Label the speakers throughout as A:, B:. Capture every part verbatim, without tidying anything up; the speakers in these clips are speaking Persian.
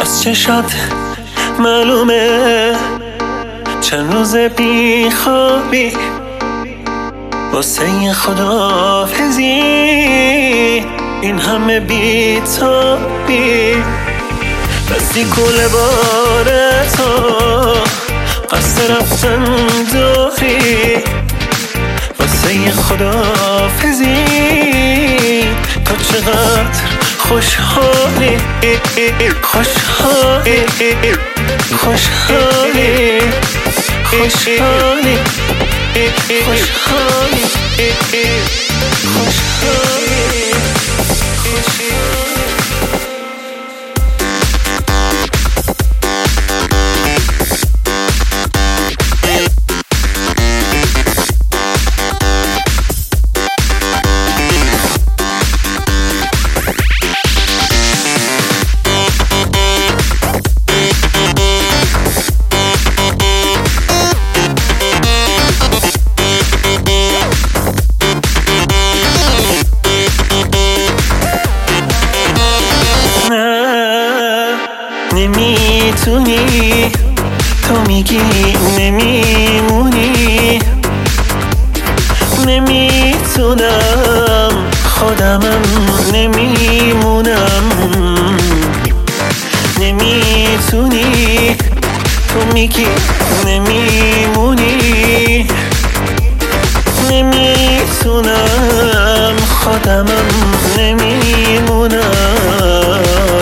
A: از چشات معلومه چند روز بی خوابی واسه خداحافظی، این همه بی تابی بستی کل بار تو قصد رفتن داری واسه خداحافظی. تو چقدر خوشحالی خوشحالی خوشحالی خوشحالی خوشحالی خوشحالی نمیتونی، تو میگی نمیمونی، نمیتونم خودمم نمیمونم. نمیتونی، تو میگی نمیمونی، نمیتونم خودمم نمیمونم.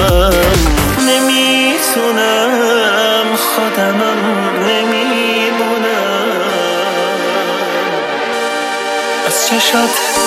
A: نمیتونم خودمم نمیمونم. از چشات